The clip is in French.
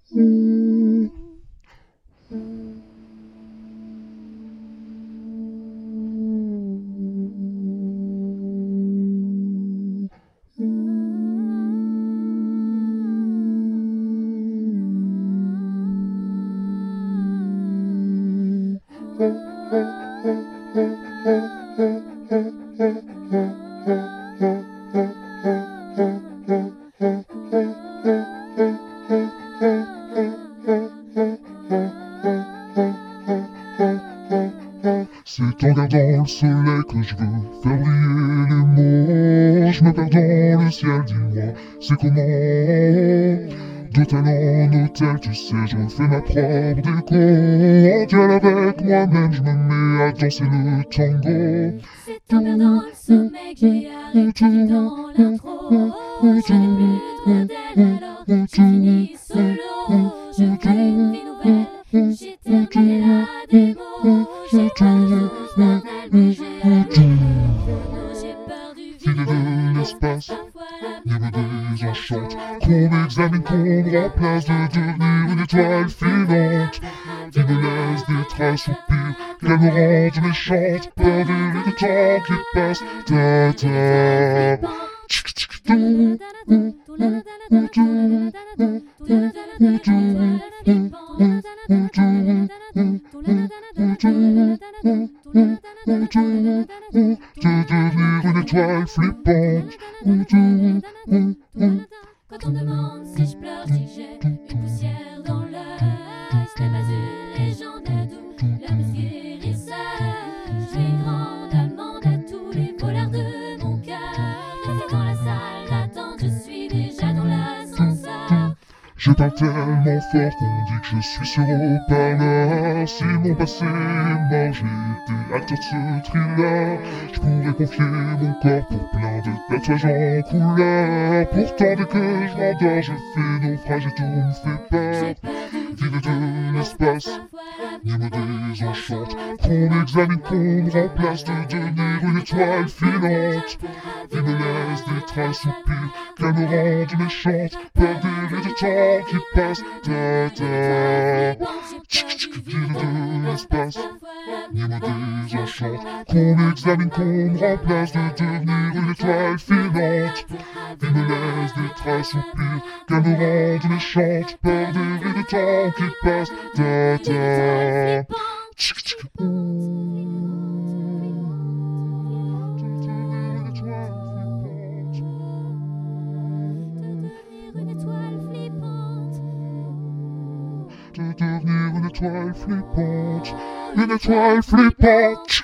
C'est en regardant le soleil que je veux faire briller les mots. Je me perds dans le ciel, dis-moi, c'est comment? D'hôtel en hôtel, tu sais, je refais ma propre déco. En duel avec moi-même, je me mets à danser le tango. C'est en perdant le sommeil que j'ai arrêté dans l'intro. Je n'ai plus de modèle, alors j'ai fini solo. Je veux une vie nouvelle, j'ai terminé la démo. J'ai peur du bordel, mais j'ai peur du Filer de l'espace, niveau désenchante, qu'on m'examine, qu'on me remplace, de devenir une étoile filante, qui me laisse des traces soupirs, qu'elle me rende méchante, peur des temps qui passent, ta. De devenir une étoile flippante. Quand on demande si je pleure, si j'ai une poussière dans l'œil, ce n'est pas une légende d'où la muse guérisseur. J'ai une grande amende à tous les voleurs de mon cœur. C'est dans la salle d'attente, je suis déjà dans l'ascenseur. Je parle tellement fort qu'on dit que je suis sur haut-parleur. Si mon passé est mort, j'ai été acteur de ce thriller. Je pourrais confier mon corps pour plein de tatouages en couleur. Pourtant dès que je m'endors, je fais naufrage et tout me fait peur. Vide de l'espace, niveau désenchante, qu'on m'examine, qu'on me remplace, de devenir une étoile filante, qui me laisse des traces soupirs, qu'elle me rende méchante, peur des temps qui passent, ta. Vide de l'espace, niveau désenchante, qu'on m'examine, qu'on me remplace, de devenir une étoile filante, qui me laisse des traces soupirs, qu'elle me rende méchante, peur des temps qui passent, ta. De devenir une étoile flippante, une étoile flippante.